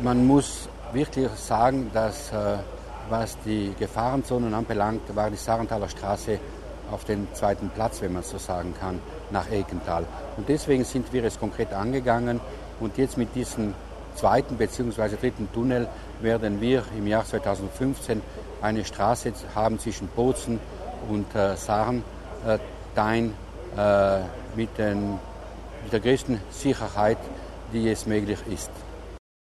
Man muss wirklich sagen, dass was die Gefahrenzonen anbelangt, war die Sarenthaler Straße auf den zweiten Platz, wenn man so sagen kann, nach Eckental. Und deswegen sind wir es konkret angegangen und jetzt mit diesem zweiten bzw. dritten Tunnel werden wir im Jahr 2015 eine Straße haben zwischen Bozen und Sarntein mit der größten Sicherheit, die es möglich ist.